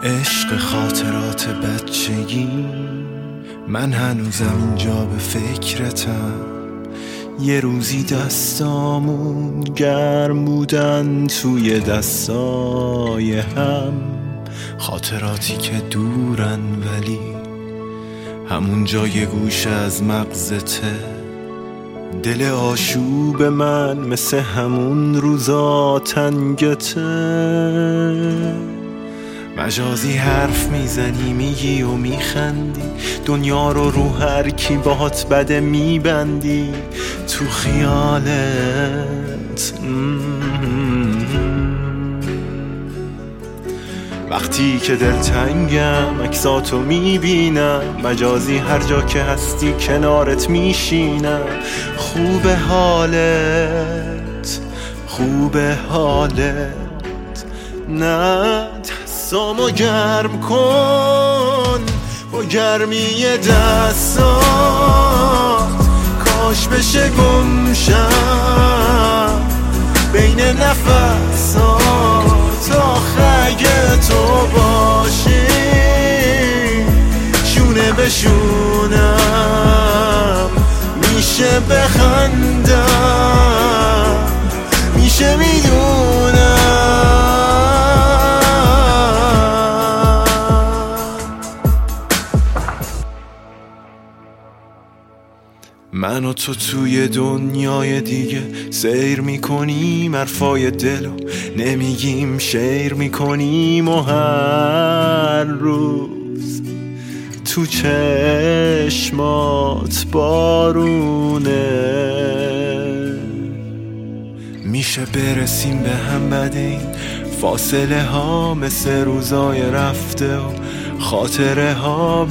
عشق خاطرات بچگی، من هنوزم اینجا به فکرتم. یه روزی دستامون گرم بودن توی دستای هم، خاطراتی که دورن ولی همون جای گوش از مغزته. دل آشوب من مثل همون روزا تنگته. مجازی حرف میزنی، میگی و میخندی، دنیا رو هر کی باهات بده میبندی تو خیالت. وقتی که دلتنگم عکساتو میبینم، مجازی هر جا که هستی کنارت میشینم. خوبه حالت، خوبه حالت. نه دستامو گرم کن با گرمی دستات، کاش بشه گمشم بین نفسات. آخه اگه تو باشی شونه به شونم میشه بخندم، میشه میدونم. من و تو توی دنیای دیگه سیر میکنیم، حرفای دلو نمیگیم شیر میکنیم. و هر روز تو چشمات بارونه. میشه برسیم به هم بعد این فاصله ها، مثل روزای رفته و خاطره ها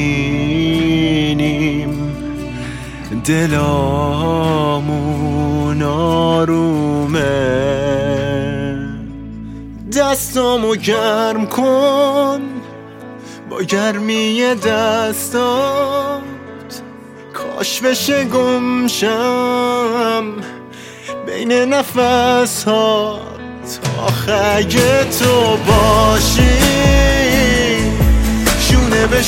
ببینیم. دلامون آرومه. دستامو گرم کن با گرمی دستات، کاش بشه گمشم بین نفسات. آخه اگه تو باشی شونه به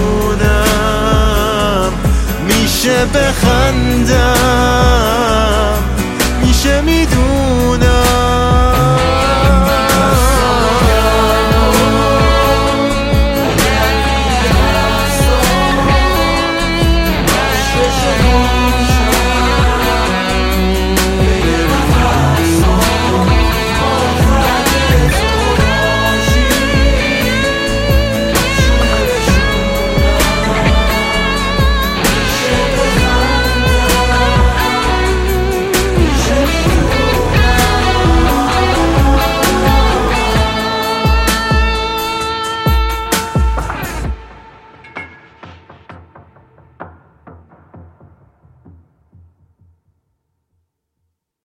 شونم میشه بخندم، میشه میدونم.